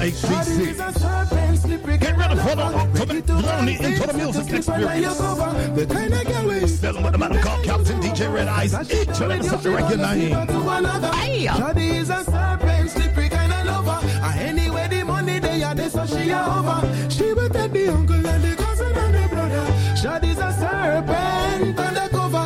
HCC. Get ready for the ultimate journey into the music experience. Still with the man called Captain DJ Red Eyes. Each and every such a regular name. Shawty is a serpent, slippery kind of lover. Anyway, the money they are there, so she over. She will take the uncle and the cousin and the brother. Shawty's a serpent undercover.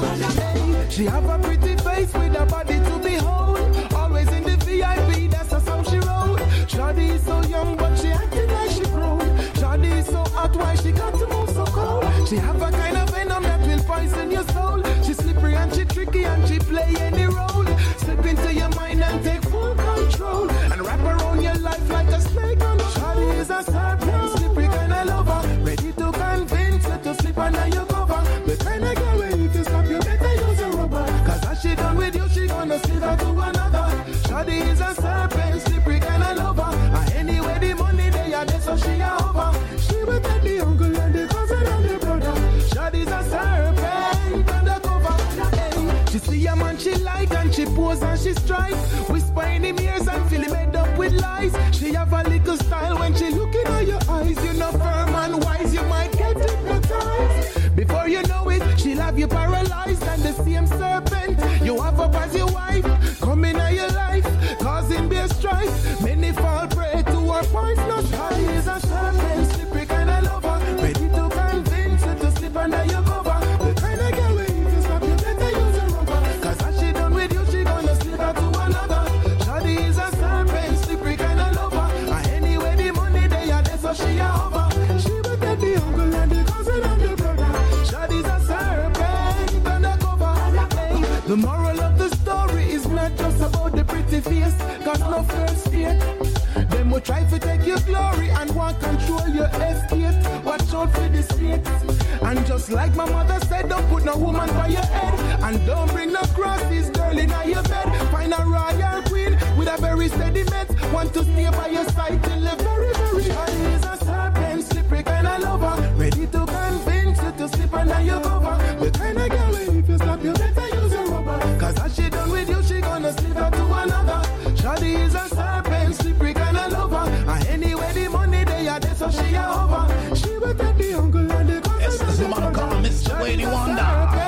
She have a pretty face with a body to behold. Always in the VIP, that's how she roll. Shawty is so young, but she acting like she grown. Shawty is so hot, why she got to move so cold? She have a kind of venom that will poison your soul. She slippery and she tricky and she play any role. Slip into your mind and take full control. And wrap around your life like a snake on a Shawty is a serpent, slippery kind of lover. Ready to convince her to slip under your cover. The kind of girl where if you stop you better use a rubber. Cause as she done with you, she gonna slip her to another. Shawty is a serpent, slippery kind of lover. Anyway, the money they are there, so she a over. She will take the uncle and the cousin and the brother. Shawty's a serpent undercover. She see a man she like and she pose and she strike. Whisper in him ears and fill him head up with lies. She have a little style when she look in your eyes. You know firm and wise, you might get hypnotized. Before you know it, she'll have you paralyzed. And the same serpent you have up as your wife. Come in your life, causing beer strife. Many fall prey to her poisonous Shawty is a serpent, slippery kind of lover. Ready to convince her to slip under your cover. The kind of girl where if you stop you better use a rubber. Cause as she done with you, she gonna slip her to another. Shawty is a serpent, slippery kind of lover. Anyway, the money they are there, so she a over. She will take the uncle and the cousin and the brother. Shawty's a serpent undercover. The moral of the story is not just about the pretty face. Cause no first date. Them will try to take your glory and want control your estate. Watch out for the snakes. And just like my mother said, don't put no woman by your head. And don't bring no crosses, girl, in your bed. Find a royal queen with a very steady met. Want to stay by your side till the very, very Shawty is a serpent, slippery kind of lover. Ready to convince you to slip under your cover. The kind of girl where if you stop you better use a rubber. Cause as she done with you, she gonna slip her to another. Shawty is a serpent, slippery kind of lover. Anyway, the money they are there, so she a over. She will take the uncle and the cousin. Yes, this is man called Mr. Lady Wonder.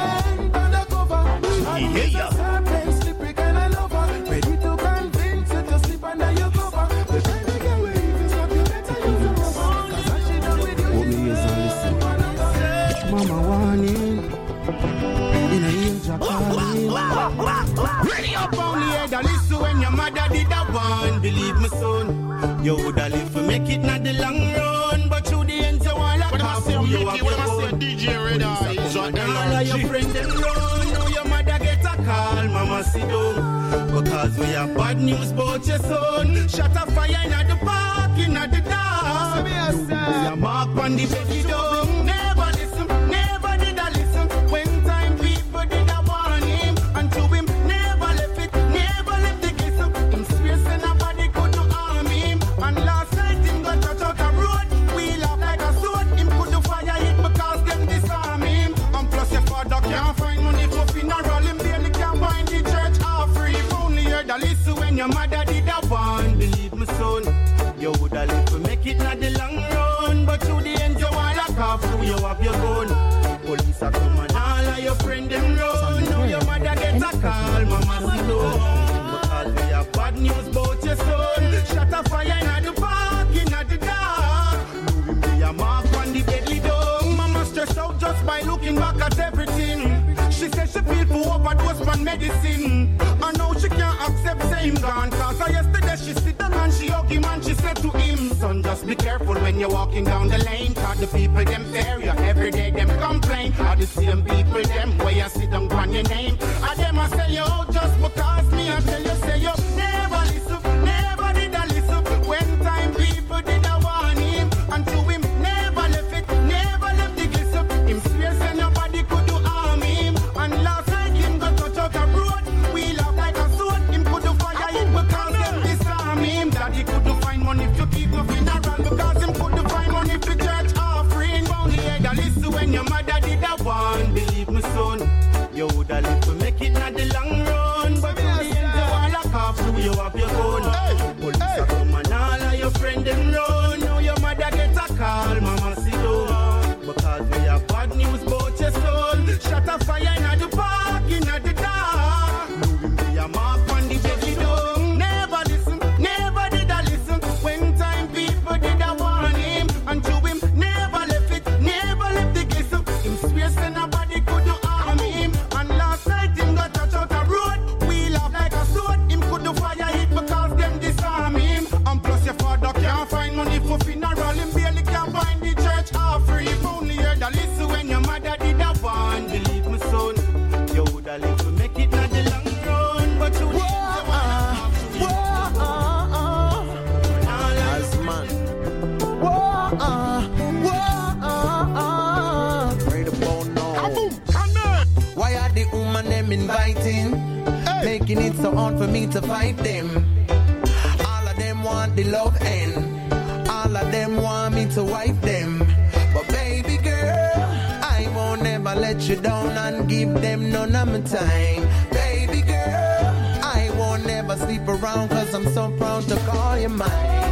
Yeah. Serpent, slippery kind of lover. Ready to convince you to slip under your cover. The kind of girl where if you stop you better use a rubber. Cause as she done with you, she gonna slip her to another. Mama warning. In a age of calling. Ready up on the head, listen when your mother did that one. Believe me, son, you woulda live to make it not the long run, but through the end you wanna come. You have your own DJ Red Eyes. All of your friends them run. Now your mother get a call, mama sit down. Because we have bad news about your son. Shut a fire in the park, in the dark. We are mark on the baby door. Never listen, never did I listen. When time people did I warn him. And to him, never left it, never left the glisten. Him space and nobody could do harm him. And last night him got to talk a road. We laugh like a sword. Him put the fire hit because them disarm him. And plus your father can't find money for funeral. Him barely can find the church offering. If only heard a listen when your mother did a one. Believe me, son, you woulda live to make it not the long run. But through the end you wanna cough through you have your gun. Police are come and all of your friends them run. Now your mother get a call, mama sit down. Because we have bad news about your son. Shut a fire in the park, in the dark. Moving me a mark on the deadly dome. Mama stressed out just by looking back at everything. She said she feel for overdose on medicine. And now she can't accept same gone. Cause yesterday she sit down and she hug him and she said to him, son, just be careful when you're walking down the lane. Cause the people them fear you, every day them complain. Are the same people them where you sit down on your name. And them I say you out just because me I tell you say you never listen, never did I listen. When time people did I warn him. And to him never left it, never left the glisten. Him swear say nobody could do harm him. And last night him got to talk a road. We laugh like a sword. Him could do fire it because them disarm him. Daddy could do find money if you keep no funeral. Because him could do find money if you church offering. Only head a listen when your mother did a one. Believe me, son, you woulda live to make it not the long run. But making it so hard for me to fight them. All of them want the love end. All of them want me to wipe them. But baby girl, I won't never let you down and give them none of my time. Baby girl, I won't never sleep around cause I'm so proud to call you mine.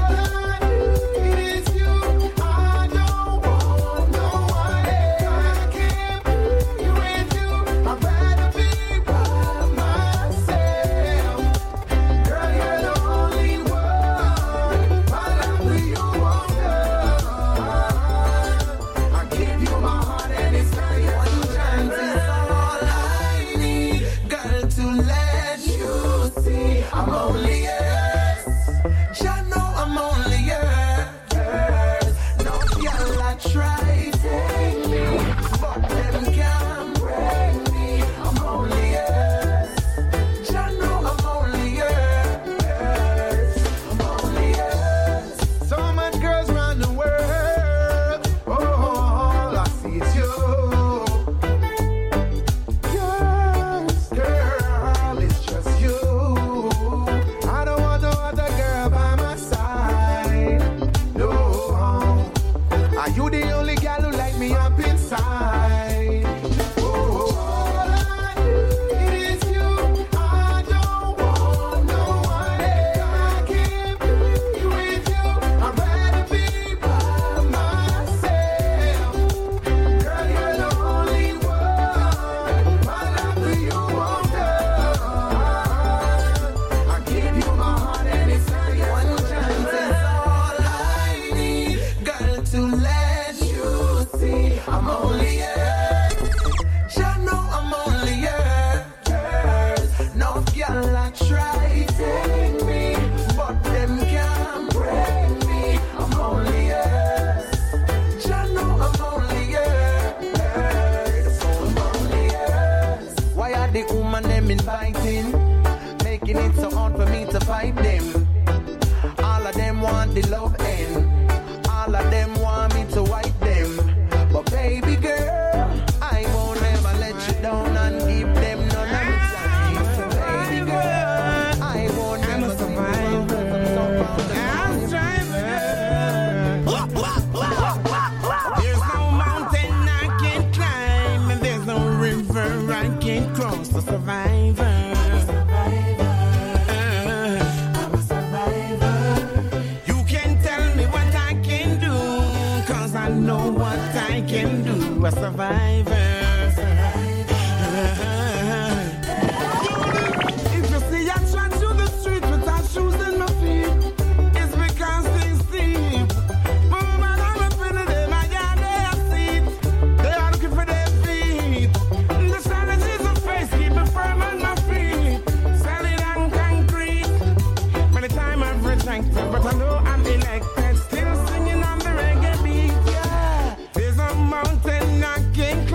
Mountain I can't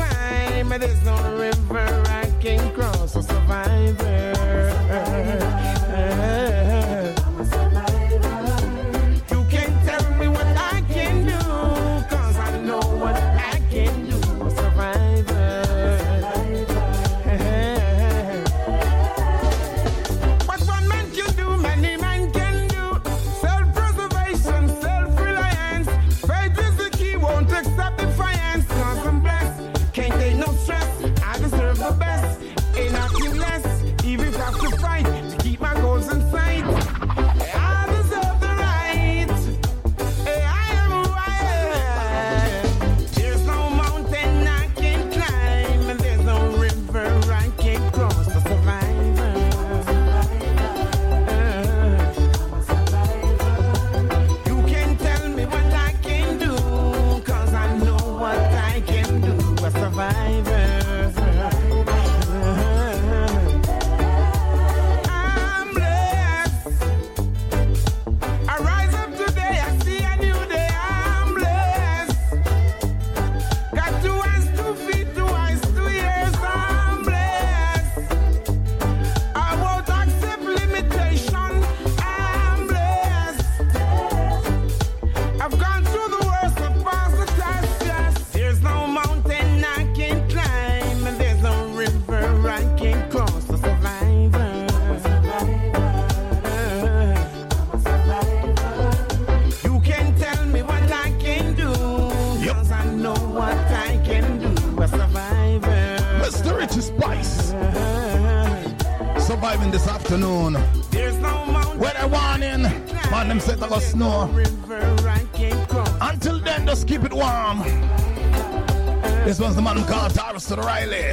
coming this afternoon. Weather warning. Man, them said I got snow. Until then, just keep it warm. This one's the man called Taurus to the Riley.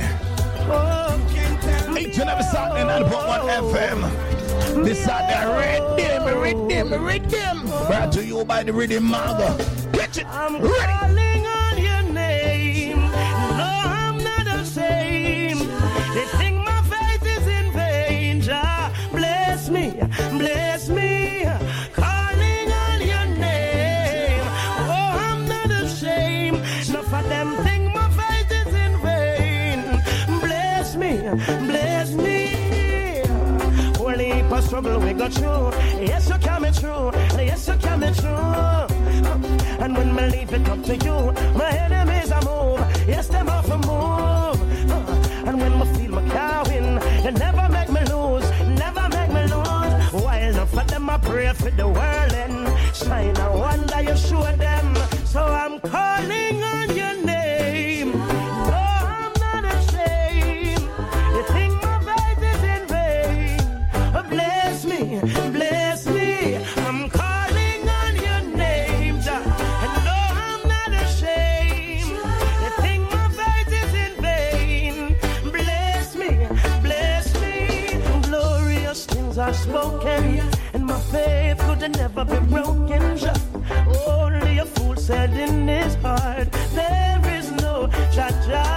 Each and every Saturday, 9.1 FM. This Saturday, Rhythm. Brought to you by the Rhythm Maga. Pitch it. I'm calling on your name. No, I'm not ashamed. They think my faith is in vain. Jah, bless me, bless me. Calling on your name. Oh, I'm not ashamed. Enough of them think my faith is in vain. Bless me, bless me. Only heap of struggle we go through. Yes, you coming through. Yes, you coming through. And when me leave it up to you, my enemies are move. Yes, them off a move. And when me feel my car win, you never make me lose. Never make me lose. While enough for them I pray for the world and shine a wonder you show them. So I'm calling on your name. No, I'm not ashamed. You think my faith is in vain. Bless me, bless me. I'm calling on your name, Jah. And no, I'm not ashamed. You think my faith is in vain. Bless me, bless me. Glorious things are spoken, and my faith could never be broken, Jah. Only a fool said in his heart, there is no Jah.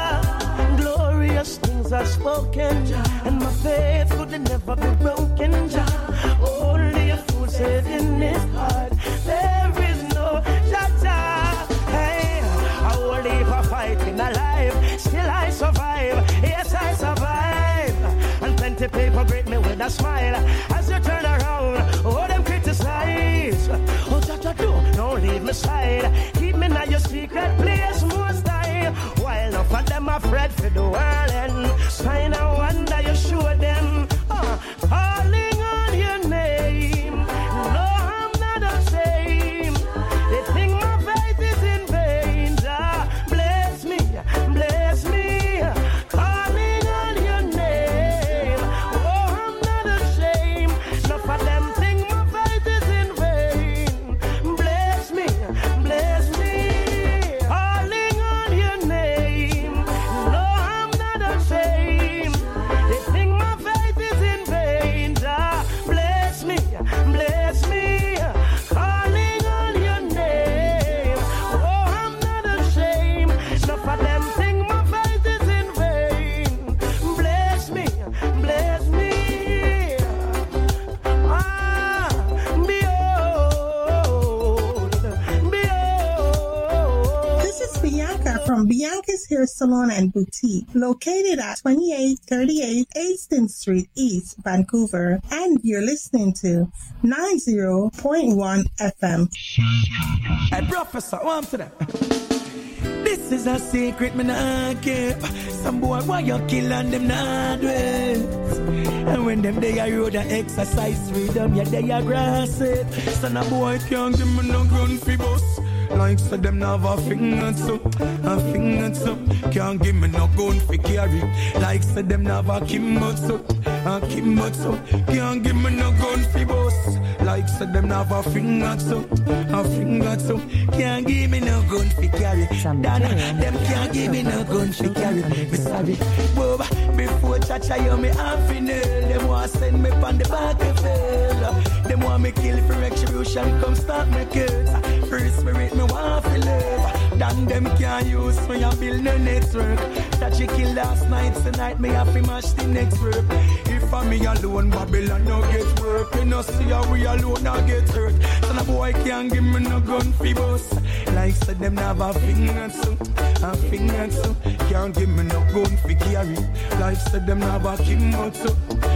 Glorious things are spoken, and my faith could never be broken, Jah. Only a fool said in his heart, there is no Jah. Hey, I will live a fighting alive, still I survive. Yes, I survive. And plenty people greet me with a smile as you turn around. Oh, them criticize. Oh, Jah, don't leave me side. Keep me in your secret place, most high. While enough of them afraid for the world and sign a wonder you show them. Calling on your name. No, I'm not ashamed. They think my faith is in vain. Jah, bless me, bless me. Calling on your name. Oh, I'm not ashamed. Enough of them think my faith is in vain. Bless me, bless me. Calling on your name. No, I'm not ashamed. They think my faith is in vain. Jah, bless me, bless me. Calling on your name. Oh, I'm not ashamed. Enough of them think my faith is in vain. Bless me, bless me. Behold, behold. This is Bianca from Bianca's Hair Salon and Boutique, located at 2838 Aston Street East, Vancouver, and you're listening to 90.1 FM. Hey, Professor, what to them? This is a secret me not keep. Some boy why you kill and them not do it. And when them they are road and exercise freedom, yeah they are grass it. Son a boy can't give me no gun for bus. Like so them have a finger so, can't give me no gun for carry. Like so them have a kimotso, can't give me no gun for bus. Like so them have a finger so, can't give me no gun for carry. Dana, them can't give me no gun for carry. Me sorry, Boba, before Chacha you me half in hell. Them want send me on the back of hell. Them want me kill for retribution, come start me kids. Free spirit me want to live. Then them can't use me and build no network. That you kill last night, tonight me have to mash the next work. If I'm me alone, Babylon no get work. You know see how we alone no get hurt. So the boy can't give me no gun for bus. Like so them have a finger so, can't give me no gun for carry. Like so them have a kimotso,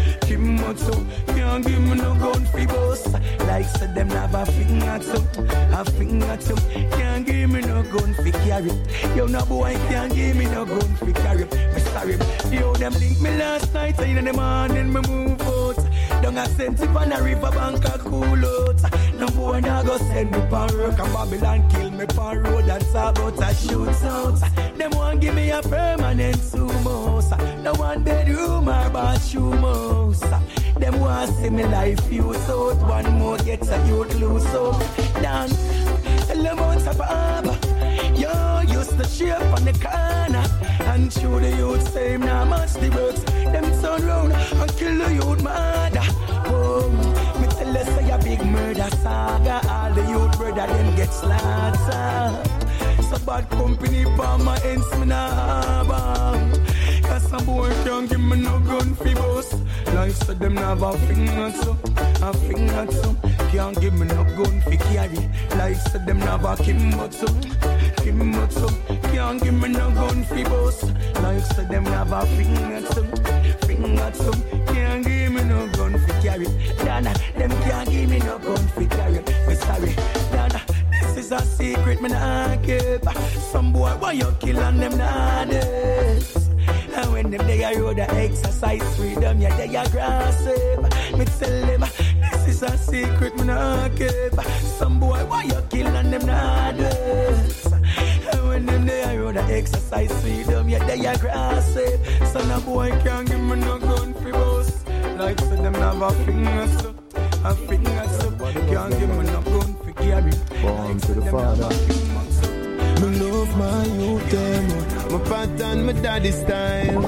can't give me no gun for bus. Like so them have a finger so, can't give me no gun for carry. Yo no boy can't give me no gun for carry. Me sorry, yo them link me last night and in the morning me move out. Don't a send it on a river bank a cool out. No boy now go send me pan work and Babylon kill me pan road and talk about a shootout. Them want give me a permanent sumo. No one bedroom or bathroom house. Them want see me life use out. One more gets a youth lose so. Down, tell them out of harbor. Yo, used to shape on the corner. And show the youth same now match the works. Them turn round and kill the youth murder. Oh, me tell you say a big murder saga. All the youth brother them get slaughtered. So bad company for my ends me nah bang. Cause some boy can't give me no gun for boss. Life said them have a finger so, a finger so. Can't give me no gun for carry. Life said them have a kimbo so, kimbo so. Can't give me no gun for boss. Life said them have a finger so, finger so. Can't give me no gun for carry. Dana, them can't give me no gun for carry. Me sorry, Dana. This is a secret me nah keep. Some boy why you kill and them nowadays. And when them they are road the exercise freedom, yeah they are grass. Me tell them this is a secret me nah keep. Some boy why you kill and them nowadays. And when them they are road the exercise freedom, yeah they are grass. Son a boy can't give me no gun for boss. Like so them have a finger so, a finger so. Can't give me no gun for carry. Born to the Father. Me love my youth them, my pattern, my daddy style.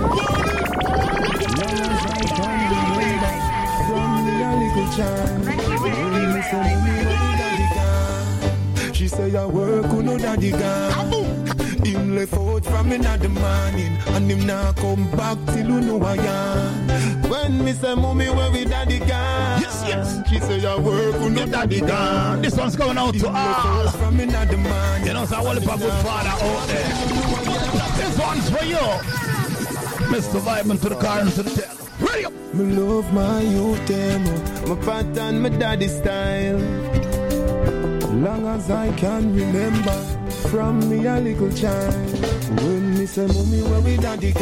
From me a little child. She say I work with no daddy gone. Him left out from me in the morning, and him now come back till you know I am. When me say mommy where we daddy gone, Yes, yes. she say I work with no daddy gone. This one's going out to all. From me in the morning, You know, so I want a good father out there. This one's for you. Mr. Vibing to the car and to the tail. Ready up. me love my youth them, my pattern, my daddy style. Long as I can remember, from me a little child. When me say mommy where we daddy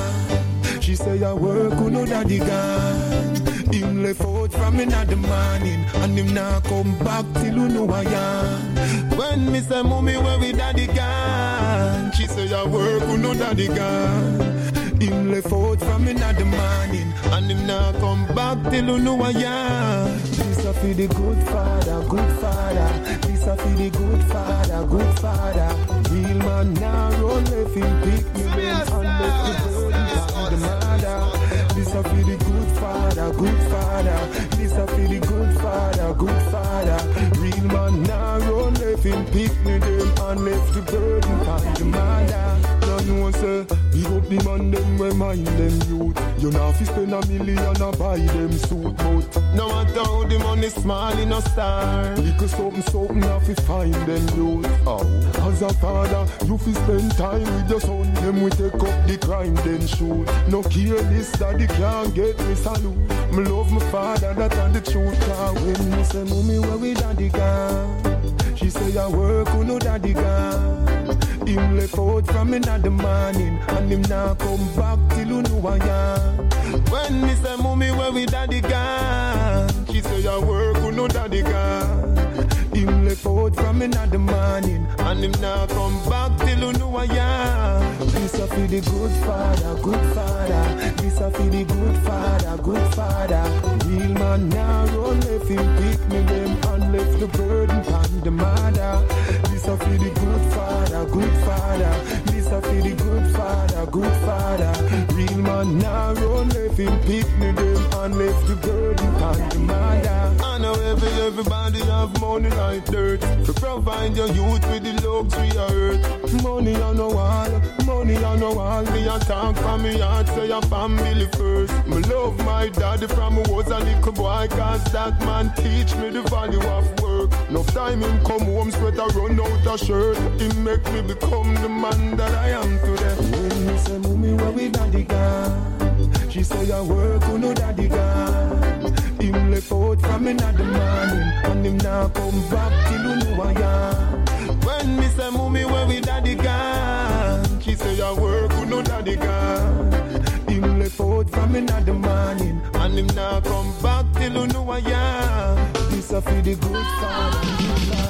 gone, she say I work with no daddy gone. Him left out from me in the morning, and him now come back till you know I am. When me say mommy where we daddy gone, she say I work with no daddy gone. Him left out from me in the morning, and him now come back till you know I am. This a for the good father, good father. This a for the good father, good father. Real man now run left him pick me then and left the burden on the mother. This a for the good father, good father. This a for the good father, good father. Real man now run left him pick me then and left the burden on the mother. No say, big up the man them we mind them youth. You know if you spend $1 million and buy them suit, but no matter how the money small in a star, because something have to find them youth. Oh, as a father, you fi spend time with your son. Them we take up the crime then shoot. No careless daddy can't get me salute. Me love my father, that and the truth. Cause when me say mommy where we daddy gone, she say I work with no daddy gone. Him left out from me in the morning, and him now come back till you know I am. When me say mommy where we daddy gone, she say I work with no daddy gone. Him left out from me in the morning, and him now come back till you know I am. This a for the good father, good father. This a for the good father, good father. Real man now run left him pick me them and left the burden on the mother. This a for the good father, good father. This a for the good father, good father. Real man now run left him pick me them and left the burden on the mother. I know everybody have money like dirt to provide your youth with the luxury of earth. Money on the wall, money on the wall. Me a talk from me heart, say a family first. Me love my daddy from I was a little boy, cause that man teach me the value of work. Enough time him come home, sweat a run out a shirt. He make me become the man that I am today. When me say mommy where we daddy gone, she say I work with no daddy gone. Him left out from me in the morning, and him now come back till you know I am. When me say mommy where we daddy gone, she say I work with no daddy gone. Him left out from me in the morning, and him now come back till you know I am. This a for the good father.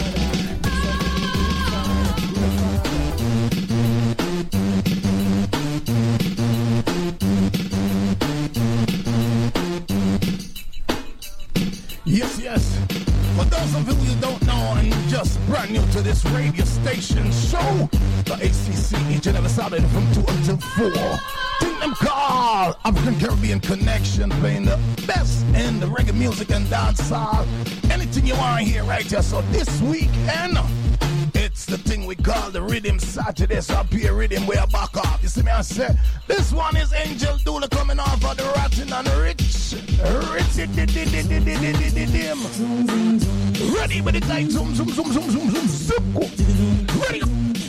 Yes, yes. For those of you who don't know and just brand new to this radio station show, the ACC each and every Saturday from 2 until 4. Think them call African Caribbean Connection, playing the best in the reggae music and dancehall. Anything you want to hear right here. So this weekend, it's the thing we call the Rhythm Saturday. So up here, rhythm way back off. You see me, I say, this one is Angel Dula coming off of the Rotten and Rich. Ready with the tight zoom, zoom, zoom, zoom, zoom, zoom, zoom. Ready.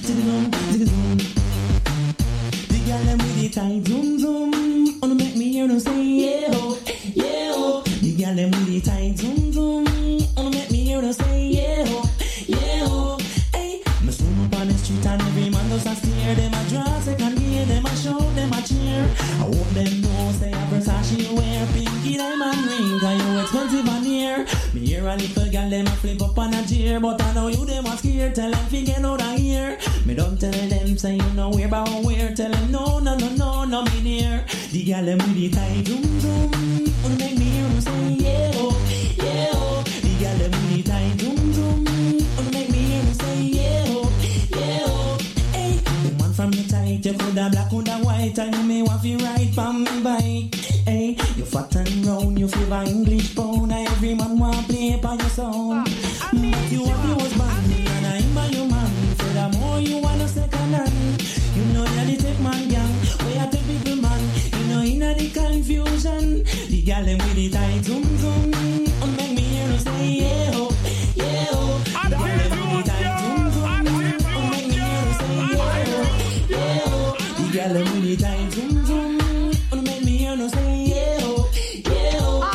The girl them with the tight zoom, zoom. Wanna make me hear them say yeah, oh, yeah, oh. The girl them with the tight zoom, zoom. Wanna make me hear them say yeah, oh, yeah, oh. Hey, me swim up on the street and every man does a stare. Them a draw second gear, them a show, them a cheer. I hope them know say a Versace wear pinky diamond ring, 'cause you expensive on here. Me hear a little girl them a flip up on a chair, but I know you them a scared. Tell them fi get out of here. Me don't tell them say you know where about where. Tell them no, no, no, no, no me near. The girl them with the tight zoom zoom. Wanna make me hear them say yeah, oh, yeah, oh. The girl them with the tight zoom zoom. Wanna make me hear them say yeah, oh, yeah, oh. Hey, the man from the tight, you coulda black, coulda white, and you may want to ride from me bike. Hey, you fat and round, you flavor English pound, and every man want play upon your sound. But you have your husband, and I'm by your man. Furthermore, you want a second hand. You know that the take man gang, we are the people man. You know inna the confusion. The girl them with the tight zoom zoom, and make me hear them say yeah oh, yeah oh. The girl them with the tight zoom zoom, and make me hear them say yeah oh, yeah oh. The girl them with the tight zoom zoom, and make me hear them say yeah oh, yeah oh.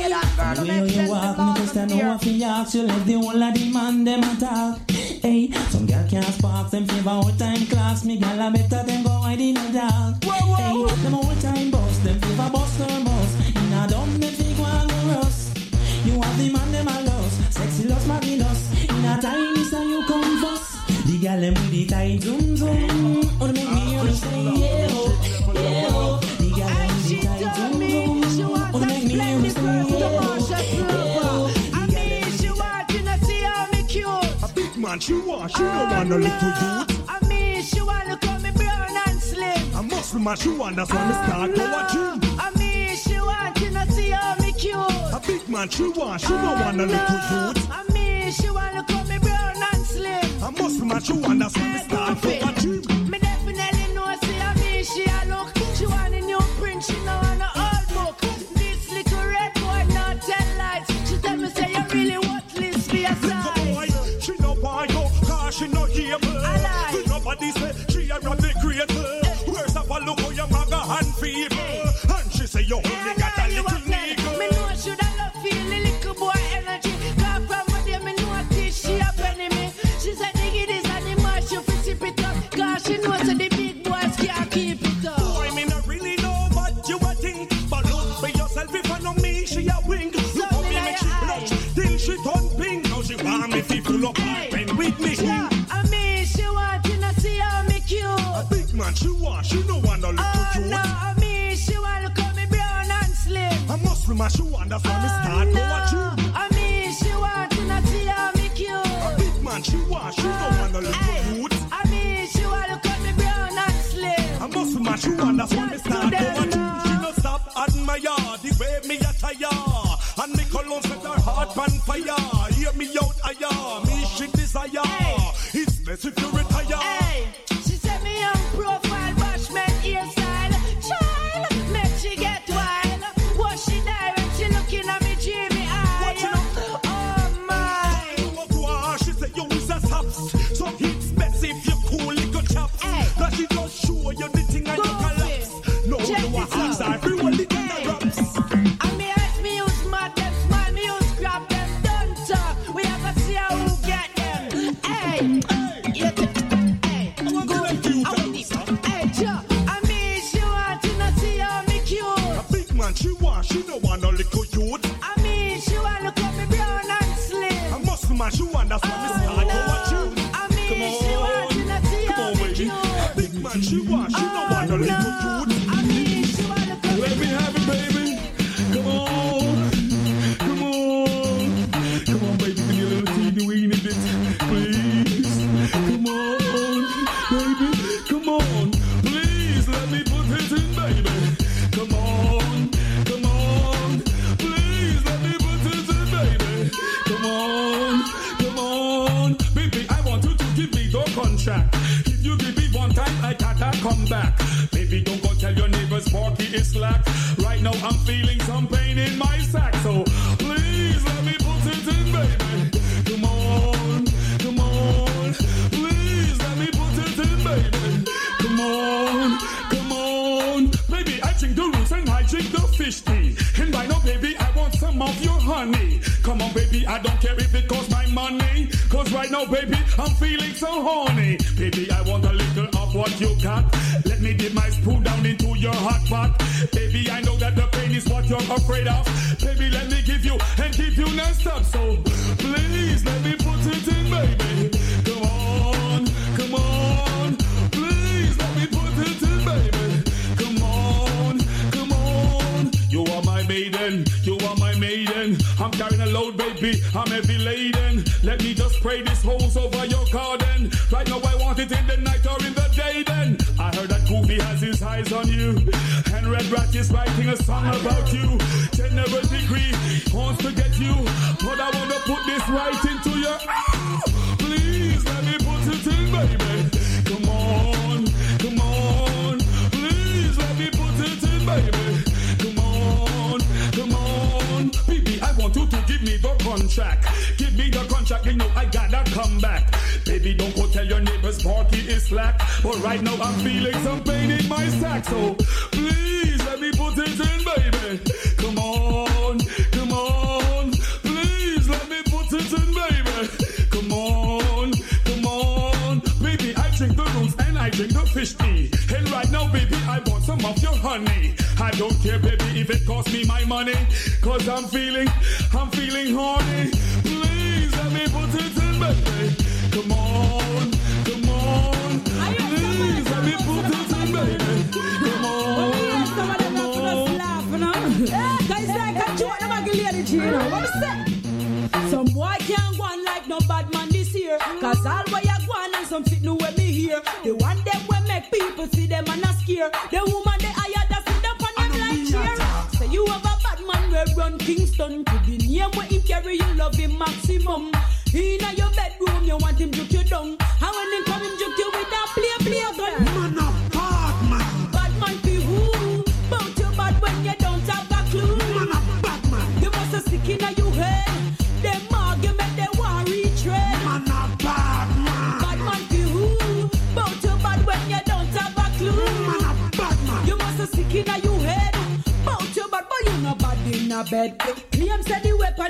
The way you walk, me just a know what you ask. You let the whole of the man them attack. Hey, some girl can't spark them favor all time class. Me girl a better than go hide in the dark. Hey, them all time boss, them favor boss her boss. In a dumb them fig one rust. You have the man them a lost, sexy lost marvelous. In a tiny so you come first. The girl them with the tight zoom zoom. Wanna make me hear them say yeah oh, yeah oh. The girl them with the tight zoom zoom. Wanna make me hear them say yeah oh, yeah oh. I mean, she want you to see how me cute. Man, she don't want no little youth. I mean, she want to call me brown and slim. A Muslim man, she want, that's why me start go a gym. I mean, she want you to see how me cute. A big man, she don't want no little youth. I mean, she want to call me brown and slim. A Muslim man, she want, that's why me start go a gym. Me definitely know, see, I mean, she a look. She want a new print, she know want a old book. This little red boy not tell lies. She tell me, say, you really worthless for your size. She no want you, cause she no able. Nobody say she a rabbit creator. Where's the look how your maga and feeble? And she say you only got a little nigga. Me know should I love feel the little boy energy. Cause from my day me know this she a penny me. She said diggy this and the mash you fi sip it up. Cause she knows that the big boys can't keep it up. Boy, me not really know what you a think. But look for yourself if I know me, she a wink. Look how me make she blush, till she turn pink. Now she want me fi full up pen with me. I mean she want you to see how me cute. A big man she want, she no want no little cute. No, I mean she want to call me brown and slim. A Muslim man she want, that's why me start go a gym. I mean she want you to see how me cute. A big man she want, she no want no little cute. I mean she want to call me brown and slim. A Muslim man she want, that's why me start go a gym. She no stop admire the way me attire. And me cologne set her heart on fire. Hear me out, aya, me she desire. It's best if you retire. Hey, she said me on profile, bashment hairstyle. Child, make she get wild. What she die when she looking at me dreamy eye. Oh my. She said you is a saps. So it's best if you cool little chaps. That she just show you the thing and you collapse. No, you are hands everyone little raps. I mean, ask me use mad them, smile me use grab them. Don't talk, we have to see how who get them. Hey, you come back. Baby, don't go tell your neighbors Porky is slack. Right now I'm feeling some pain in my sack, so please let me put it in, baby. Come on, come on. Please let me put it in, baby. Come on, come on. Baby, I drink the roots and I drink the fish tea. And right now, baby, I want some of your honey. Come on, baby, I don't care if it costs my money. Cause right now, baby, I'm feeling so horny. Baby, I want a little of what you got. Let me dip my spoon down into your hot pot. Baby, I know that the pain is what you're afraid of. Baby, let me give you and give you non-stop. So please let me put it in, baby. Come on, come on. Please let me put it in, baby. Come on, come on. You are my maiden, you are my maiden. I'm carrying a load, baby, I'm heavy laden. Let me just spray this hose over your garden. Right now I want it in the night or in the day then. I heard that Goofy has his eyes on you, and Red Rat is writing a song about you. General Degree wants to get you, but I want to put this right into your... Please let me put it in, baby. Come on, come on. Please let me put it in, baby. Come on, come on. Baby, I want you to give me the contract. Give me the contract, you know I gotta come back. Baby, don't go tell your neighbors Porky is slack. But right now I'm feeling some pain in my sack. So please let me put it in, baby. Come on, come on. Please let me put it in, baby. Come on, come on. Baby, I drink the roots and I drink the fish tea. And right now, baby, I want some of your honey. I don't care, baby, if it costs me my money. Cause I'm feeling horny. Please let me put it in, baby. Come on, come on. Please let me put it in, baby. Come on, come on. Guys, like a joke, I'm a lady, you know what I'm saying? Some boy can't go on like no bad man this year. Cause all way you go on and some fit no way me here. The one them will make people see them and not scare. The woman they hire that sit up on them like cheer. Say you have a bad man where run Kingston. To the name where him carry you love him maximum. In your bedroom you want him juke you down. And when him come him juke you with that play gun. Man a bad man. Bad man be who? Bout you bad when you don't have a clue. Man a bad man. You must have sick in your head. Them argument they want retread. Man a bad man. Bad man be who? Bout you bad when you don't have a clue. Man a bad man. You must have sick in your head. Bout you bad but you no bad in a bed. Claim said the weapon